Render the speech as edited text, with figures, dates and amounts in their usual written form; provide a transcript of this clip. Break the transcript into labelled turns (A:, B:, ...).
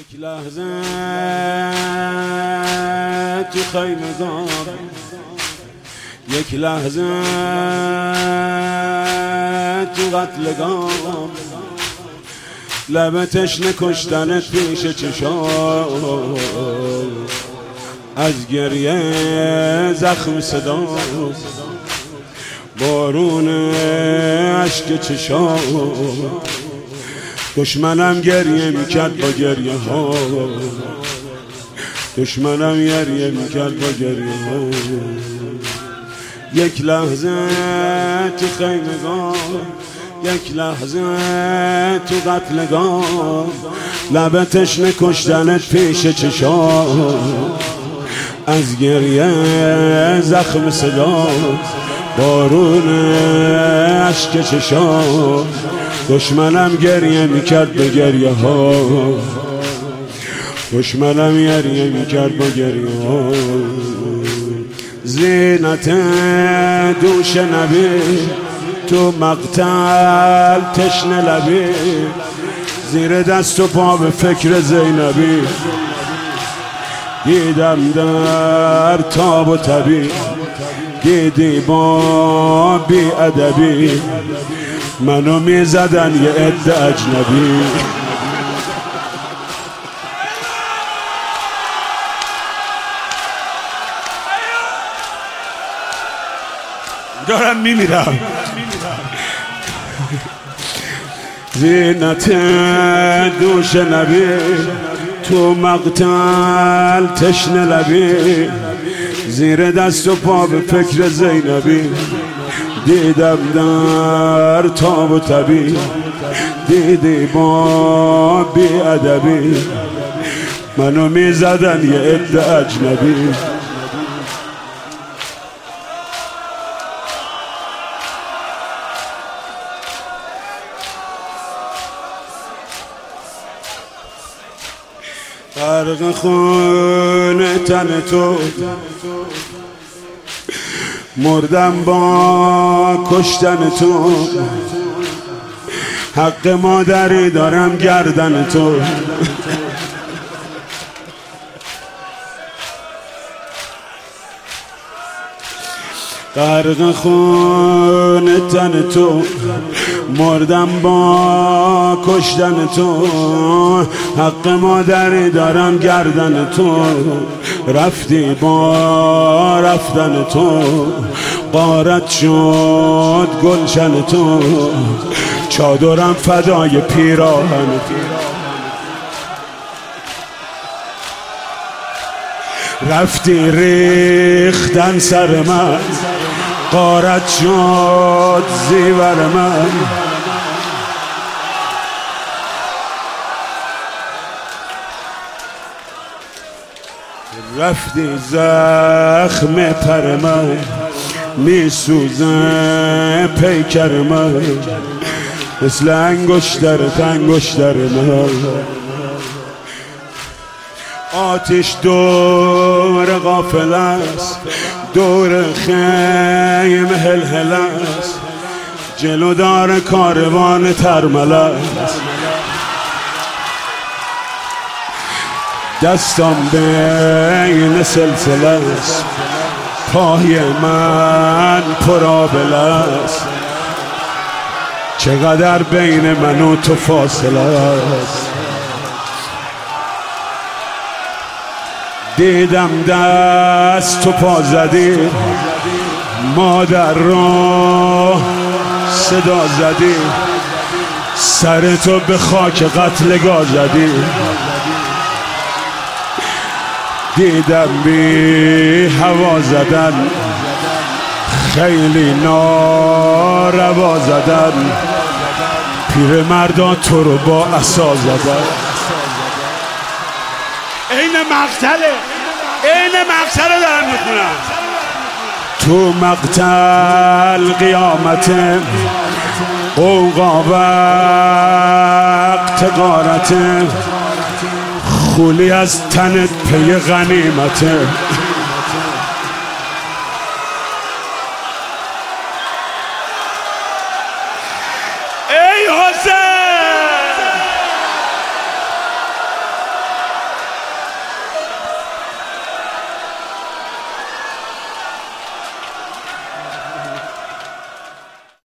A: یک لحظه تو خیمگاه، یک لحظه تو قتلگاه، لب تشنه کشتنت پیش چشام، از گریه زخم صدا، بارون اشک چشام. دشمنم گریه میکرد با گریه ها، دشمنم گریه میکرد با گریه ها. یک لحظه تو خیمگاه، یک لحظه تو قتلگاه، لب تشنه کشتنت پیش چشام، از گریه زخم صدا، بارون اشک چشام. دشمنم گریه میکرد با گریه ها، دشمنم گریه میکرد با گریه ها. زینت دوش نبی تو مقتل تشنه لبی، زیر دست و پا به فکر زینبی، دیدم در تاب و تبی، دیدی با بی ادبی، منو میزدن یه عده اجنبی. دارم میمیرم. زینت دوش نبی تو مقتل تشنه لبی، زیر دست و پا به فکر زینبی، دیدم در تاب و تبی، دیدی با بی ادبی، منو میزدن یه عده اجنبی. غرق خون تن تو مردم با کشتن تو، حق مادری دارم گردن تو. غرق خون تن تو مردم با کشتن تو، حق مادری دارم گردن تو. رفتی با رفتن تو، غارت شد گلشن تو، چادرم فدای پیراهن تو. رفتی ریختن سر من، غارت شد زیور من. رفتی زخم پر من، میسوزه پیکر من، مثل انگشترت انگشتر من. آتش دور غافل است، دور خیم هلهل است، جلودار کاروان ترمل است. دستم بین سلسله است، پای من پرآبله است، چقدر بین من و تو فاصله است. دیدم دست تو پا زدی، مادر رو صدا زدی، سر تو به خاک قتلگاه زدی. دیدم بی هوا زدن، خیلی ناروا زدن، پیر مردا تو رو با عصا زدن. این مقتله، این مقتله دارم میخونم. تو مقتل قیامته، قوقا وقت غارته، خولی از تنت پی غنیمته.